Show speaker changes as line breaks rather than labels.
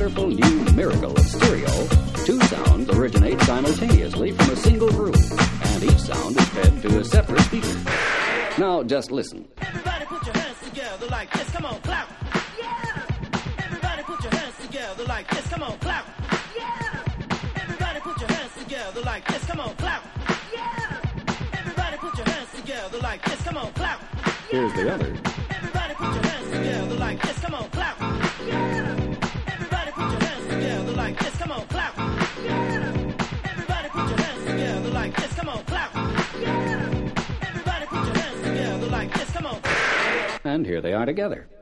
wonderful new miracle of stereo, two sounds originate simultaneously from a single group, and each sound is fed to a separate speaker. Now, just listen.
Everybody put your hands together like this. Come on, clap. Yeah. Everybody put your hands together like this. Come on, clap. Yeah. Everybody put your hands together like this. Come on, clap. Yeah. Everybody put your hands together like this. Come on, clap.
Here's the other.
Everybody put your hands together like this. Come on, clap. Yeah. Everybody put your hands together like this. Come on, clap. Yeah. Everybody put your hands together like this. Come on, clap. Yeah. Everybody put your hands together like this. Come on.
And here they are together.